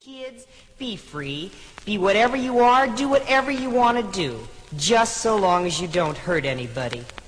Kids, be free. Be whatever you are. Do whatever you want to do. Just so long as you don't hurt anybody.